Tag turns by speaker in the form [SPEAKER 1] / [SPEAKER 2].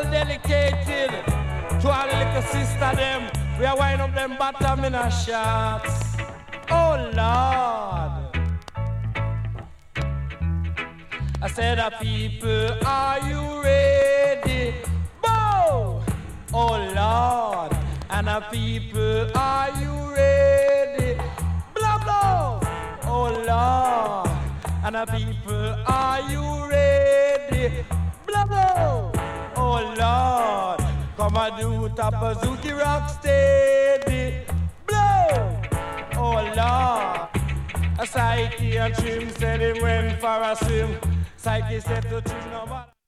[SPEAKER 1] dedicated to all the little sister them. We are winding up them bottom in our shots. Oh Lord. I said, people, are you ready? Bow! Oh Lord. And people, are you ready? Blah blah! Oh Lord. And people, are you ready? Blah blah! Oh Lord. Come and do Tapazuki rock steady. Blow! Oh Lord. A Psyche and Trim said he went for a swim. Psyche said to Trim no matter.